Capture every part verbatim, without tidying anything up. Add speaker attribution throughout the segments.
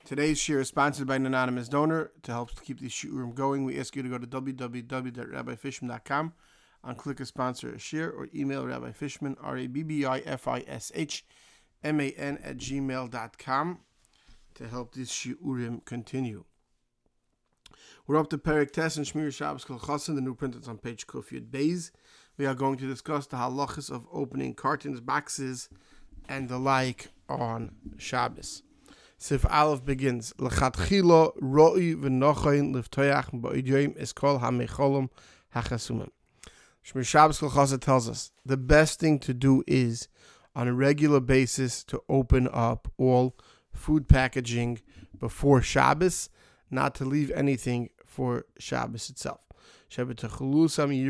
Speaker 1: Today's shir is sponsored by an anonymous donor. To help keep the shiurim going, we ask you to go to w w w dot rabbi fishman dot com and click a sponsor a shir, or email Rabbi Fishman, R A B B I F I S H M A N at gmail dot com to help this shiurim continue. We're up to Perek Tes and Shmir Shabbos Kol Chosin. The new print is on page Kuf Yud Beis. We are going to discuss the halachas of opening cartons, boxes, and the like on Shabbos. Sif Aleph begins, L'chatchila ro'i v'nochayin l'vtoyach ba'idyoim es kol ha'mecholim ha'chasumim. Shmir Shabbos Kol Chosin tells us the best thing to do is, on a regular basis, to open up all food packaging before Shabbos, not to leave anything for Shabbos itself. Anything you're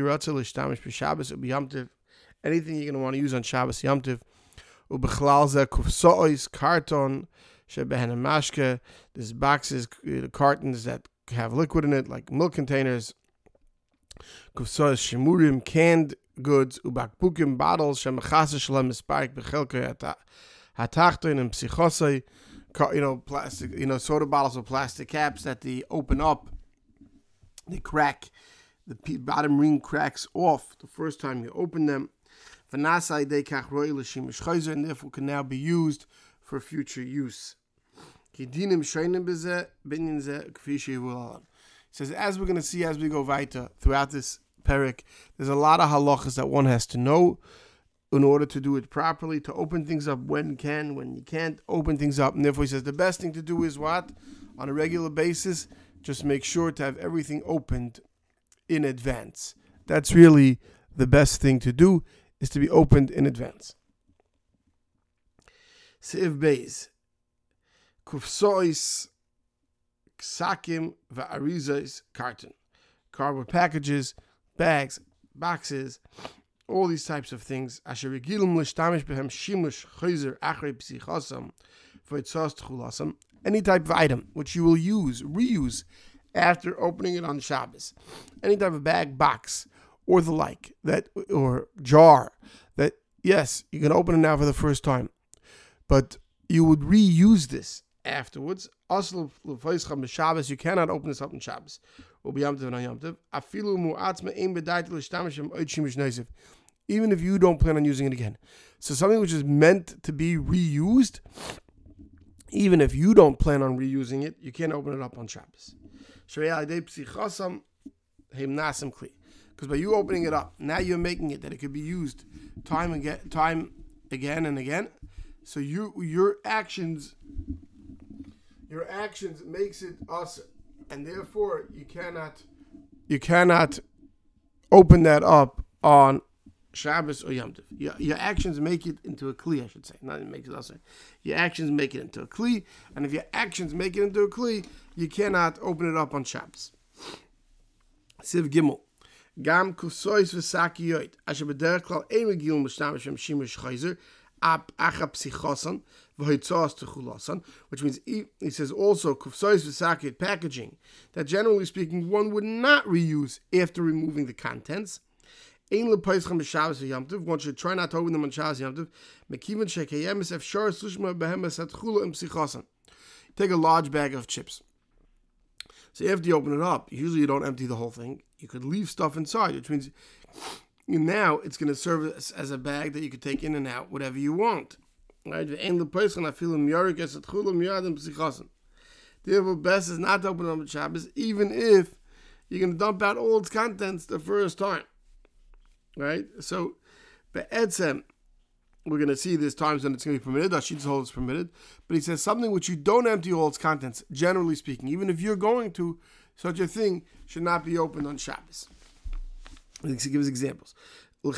Speaker 1: going to want to use on Shabbos Yom Tov, ubechlal zeh kufsois, carton, shebehen mashke, there's boxes, cartons that have liquid in it, like milk containers, kufsois shemurim, canned goods, ubakbukim, bottles, shemachasa shalem misparik bechelke hatachton and psichosai, you know, plastic, you know, soda bottles with plastic caps that they open up, they crack, the bottom ring cracks off the first time you open them, and therefore can now be used for future use. He says, as we're going to see as we go weiter throughout this perek, there's a lot of halachas that one has to know in order to do it properly, to open things up when you can, when you can't open things up. And therefore he says the best thing to do is what? On a regular basis, just make sure to have everything opened in advance. That's really the best thing to do, is to be opened in advance. Seif Beis, Kufsois, Ksakim, Va'arizais, carton. Cardboard packages, bags, boxes, all these types of things. Asher regilum l'shtamish behem shimush chayzer achrei psichosam v'yitzos tchulasam. Any type of item which you will use, reuse, after opening it on Shabbos. Any type of bag, box, or the like, that or jar, that, yes, you can open it now for the first time, but you would reuse this afterwards. Also, you cannot open this up on Shabbos. Even if you don't plan on using it again. So something which is meant to be reused, even if you don't plan on reusing it, you can't open it up on Shabbos. Because by you opening it up, now you're making it that it could be used time again, time again and again. So you, your actions, your actions makes it us, and therefore you cannot, you cannot open that up on Shabbos or Yom Tov. Your, your actions make it into a kli, I should say. Not even make it us. Your actions make it into a kli, and if your actions make it into a kli, you cannot open it up on Shabbos. Siv Gimel. Gam kusois v'sakiyot asher b'derech klal ein regilum l'shtamish b'hem shimush chayzer ap acha psichosan v'hoitzos techulasan, which means he, he says also kusois v'sakiyot, packaging that generally speaking one would not reuse after removing the contents. Ein lepoischem b'Shabbos v'Yom Tov, one should try not to open them on Shabbos Yom Tov. Mekivan shekeyemes efshar sushma b'hem esatchula im psichosan. Take a large bag of chips. So after you open it up, usually you don't empty the whole thing. You could leave stuff inside, which means now it's going to serve as, as a bag that you could take in and out, whatever you want. Right? Therefore, best is not to open it up on Shabbos, even if you're going to dump out all its contents the first time. Right? So, be'etzem, we're going to see there's times when it's going to be permitted. Ashit's hold is permitted. But he says something which you don't empty all its contents, generally speaking, even if you're going to, such a thing should not be opened on Shabbos. He gives examples. Which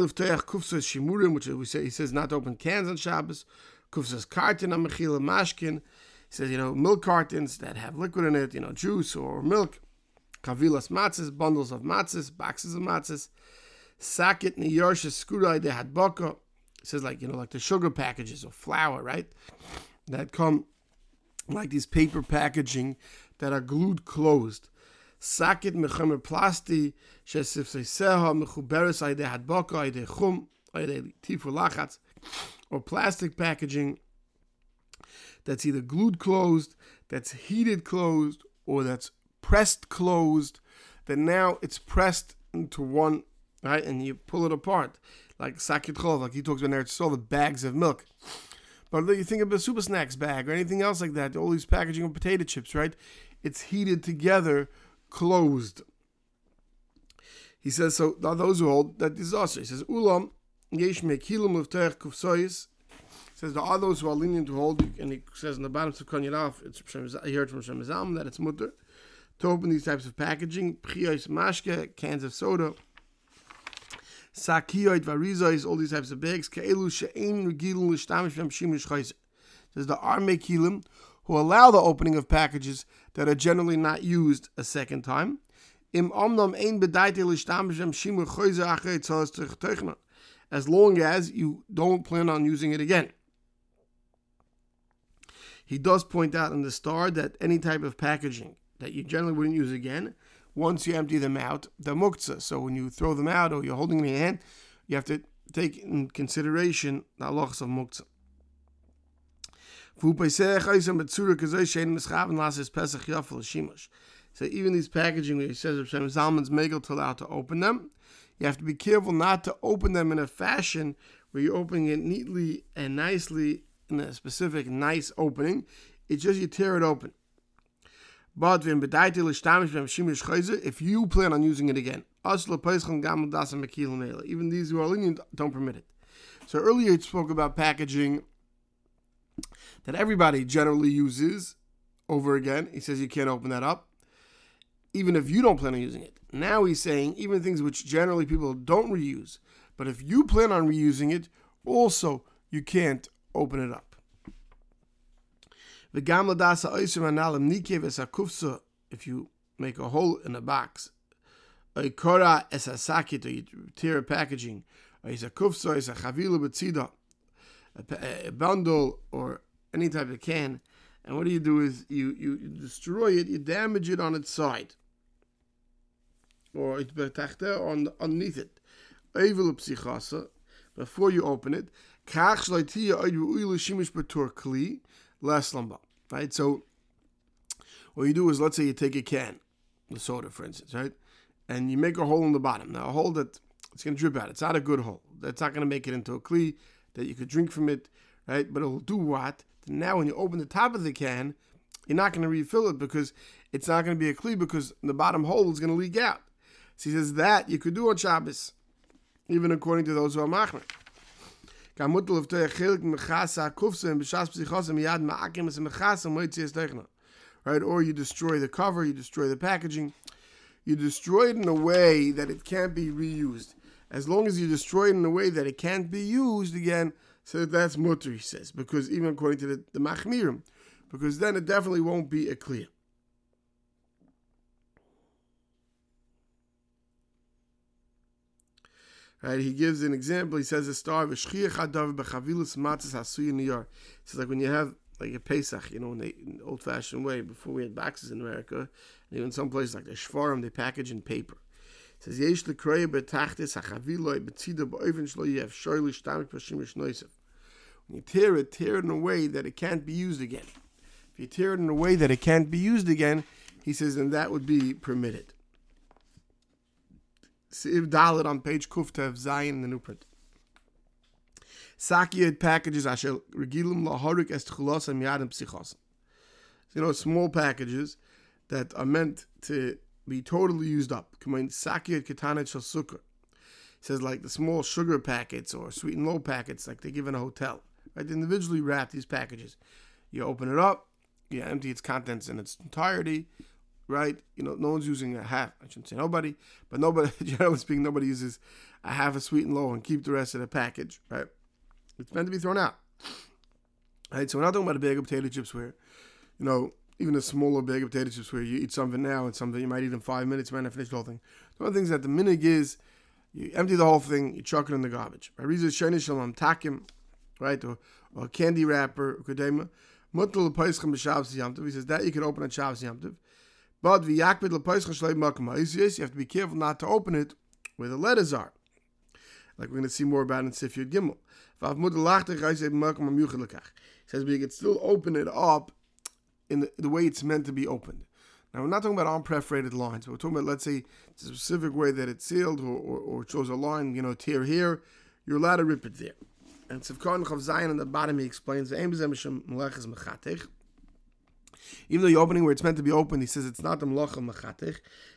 Speaker 1: we say, he says not to open cans on Shabbos. Kufsas carton on mechila mashkin. He says, you know, milk cartons that have liquid in it, you know, juice or milk. Kavilas matzahs, bundles of matzahs, boxes of matzahs. Sakit niyarsha skurai de hadbaka. It says, like, you know, like the sugar packages of flour, right? That come like these paper packaging that are glued closed. Sakit mechamer plasti, shesifseseha mechuberes aide hadbaka, aide chum, aide tifu lachatz, or plastic packaging that's either glued closed, that's heated closed, or that's pressed closed, then now it's pressed into one, right? And you pull it apart, like sakit chol, like he talks about there, it's all the bags of milk. But you think of a super snacks bag or anything else like that, all these packaging of potato chips, right? It's heated together, closed. He says, so now those who hold that this is also. He says, Ulam, yesh mekilim levtech kufsois. He says, there are those who are lenient to hold, and he says in the bottom of Kon Yalaf, it's he heard from Shem Zalman that it's mutter to open these types of packaging, pchiyos mashke, cans of soda, sakiyot varizos, all these types of bags, ke'elu she'ein regilun l'shtamish v'em shimish chayzer. Says there are mekilim who allow the opening of packages that are generally not used a second time. Im omnam ein bedaite l'shtamish v'em shimish chayzer achrei tzos techna, as long as you don't plan on using it again. He does point out in the star that any type of packaging that you generally wouldn't use again, once you empty them out, they're muktzah. So when you throw them out or you're holding them in your hand, you have to take in consideration the halachas of muktzah. So even these packaging where he says Reb Shem Zalman's megel to allow to open them, you have to be careful not to open them in a fashion where you're opening it neatly and nicely in a specific nice opening. It's just you tear it open. But if you plan on using it again, even these who are lenient don't permit it. So earlier it spoke about packaging that everybody generally uses over again. He says you can't open that up, even if you don't plan on using it. Now he's saying even things which generally people don't reuse, but if you plan on reusing it, also you can't open it up. If you make a hole in a box, a kora es a sakit, or you tear a packaging, or is a kufsa, is a chavila betzida, a bundle, or any type of can, and what do you do is you, you destroy it, you damage it on its side, or it's betachte on underneath it. Before you open it, right? So what you do is, let's say you take a can, the soda for instance, right? And you make a hole in the bottom. Now a hole that it's going to drip out. It's not a good hole. That's not going to make it into a kli that you could drink from it, right? But it'll do what? Now when you open the top of the can, you're not going to refill it because it's not going to be a kli because the bottom hole is going to leak out. So he says that you could do on Shabbos, even according to those who are machmer. Right, or you destroy the cover, you destroy the packaging, you destroy it in a way that it can't be reused. As long as you destroy it in a way that it can't be used again, so that's mutter, he says, because even according to the, the machmirim, because then it definitely won't be a clear. Right, he gives an example. He says a star of shchiach hadav bechavilas matzos hasuy niyar. It's like when you have like a Pesach, you know, in the old-fashioned way before we had boxes in America, and even some places like the shvarim, they package in paper. It says yesh lekroya betachtis hachaviloi betzida beoven shlo yev shoyli shtamik pashimish noisef. When you tear it, tear it in a way that it can't be used again. If you tear it in a way that it can't be used again, he says, then that would be permitted. Siv Dalet on page Kuftev Zayin in the new print. Sakiyed packages asher regilim lahorik est chulasam yadim psichosam. You know, small packages that are meant to be totally used up. K'mein sakiyed ketanet shel sukkar. It says like the small sugar packets or sweet and low packets like they give in a hotel. Right? They individually wrap these packages. You open it up, you empty its contents in its entirety. Right, you know, no one's using a half. I shouldn't say nobody, but nobody, generally speaking, nobody uses a half a sweet and low and keep the rest of the package. Right, it's meant to be thrown out. Right, so we're not talking about a bag of potato chips where, you know, even a smaller bag of potato chips where you eat something now and something you might eat in five minutes, you might not finish the whole thing. One of the things that the minig is, you empty the whole thing, you chuck it in the garbage. Right, or, or a candy wrapper, he says that you can open on Shabbos Yom Tov. But you have to be careful not to open it where the letters are. Like we're going to see more about in Sif Yud Gimel. He says, but you could still open it up in the, the way it's meant to be opened. Now, we're not talking about unperforated lines. We're talking about, let's say, it's a specific way that it's sealed, or, or, or it shows a line, you know, tear here. You're allowed to rip it there. And Tzivkon Chav Zayin on the bottom, he explains, even though you're opening where it's meant to be opened, he says it's not the Melacha Mechatech.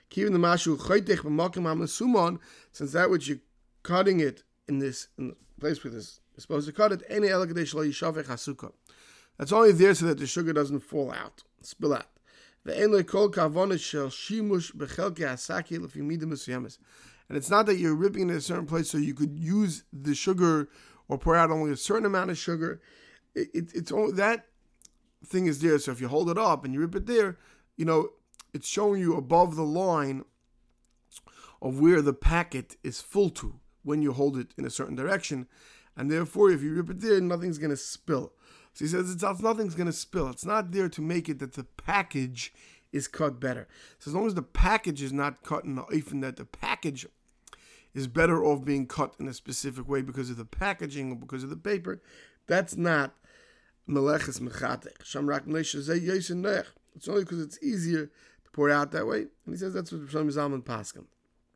Speaker 1: Since that which you're cutting it in this in the place where this is supposed to cut it, that's only there so that the sugar doesn't fall out, spill out. And it's not that you're ripping it in a certain place so you could use the sugar or pour out only a certain amount of sugar. It, it, it's only, that thing is there. So if you hold it up and you rip it there, you know, it's showing you above the line of where the packet is full to when you hold it in a certain direction. And therefore, if you rip it there, nothing's going to spill. So he says it's, nothing's going to spill. It's not there to make it that the package is cut better. So as long as the package is not cut in the even that the package is better off being cut in a specific way because of the packaging or because of the paper, that's not meleches mechatech. Shamrak Moshe zeh yosin nech. It's only because it's easier to pour it out that way. And he says that's what Shlomo Zalman paskin.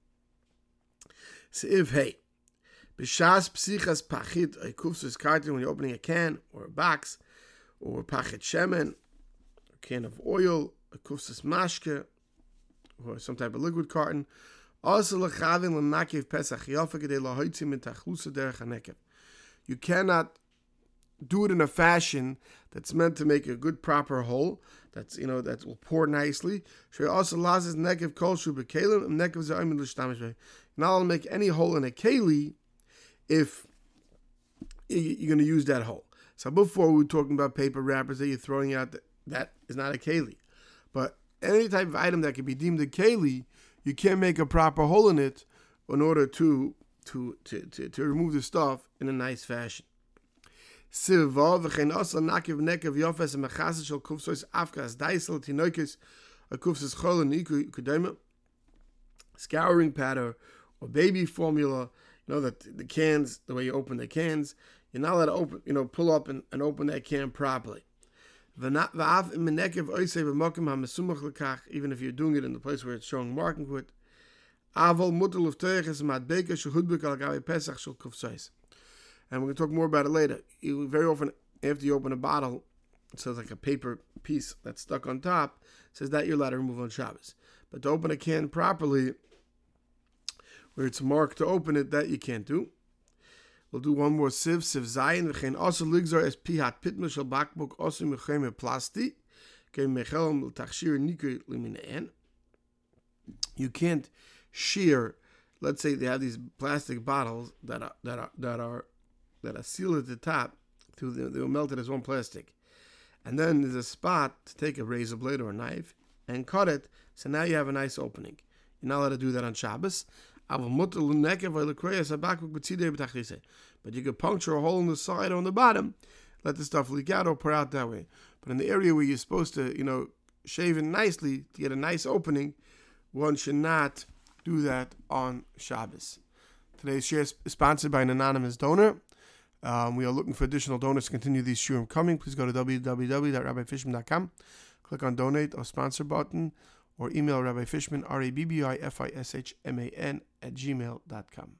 Speaker 1: Seiv hey. B'shas psichas pachit a kufsus karton when you're opening a can or a box or a pachit shemen, a can of oil, a kufsus mashke, or some type of liquid carton. Also lechavin l'makiv pesach yofa gedei lahoitzim min tachlusa derech hanekev. You cannot do it in a fashion that's meant to make a good proper hole. That's, you know, that will pour nicely. Also lazes nekev kolshu bekelim nekev zayim l'shtamish. You're not allowed to make any hole in a keli if you're going to use that hole. So before we were talking about paper wrappers that you're throwing out, that, that is not a keli. But any type of item that can be deemed a keli, you can't make a proper hole in it in order to to to to, to remove the stuff in a nice fashion. Scouring powder or baby formula. You know that the cans, the way you open the cans, you're not allowed to open, you know, pull up and, and open that can properly. Even if you're doing it in the place where it's showing marking to it. And we're going to talk more about it later. You very often, after you open a bottle, it says like a paper piece that's stuck on top, it says that you're allowed to remove on Shabbos. But to open a can properly, where it's marked to open it, that you can't do. We'll do one more sieve, sieve zayin. V'chein also ligzar es pihat pitma shel bakbuk also mechem plasti. Kein mechelm l'tachshir nikri limineen. You can't shear. Let's say they have these plastic bottles that are that are that are that are sealed at the top. To the, they were melted as one plastic, and then there's a spot to take a razor blade or a knife and cut it. So now you have a nice opening. You're not allowed to do that on Shabbos. But you could puncture a hole in the side or on the bottom, let the stuff leak out or pour out that way. But in the area where you're supposed to, you know, shave it nicely to get a nice opening, one should not do that on Shabbos. Today's share is sponsored by an anonymous donor. Um, we are looking for additional donors to continue these shurim coming. Please go to w w w dot rabbi fishman dot com, click on donate or sponsor button, or email Rabbi Fishman, R A B B I F I S H M A N, at gmail dot com.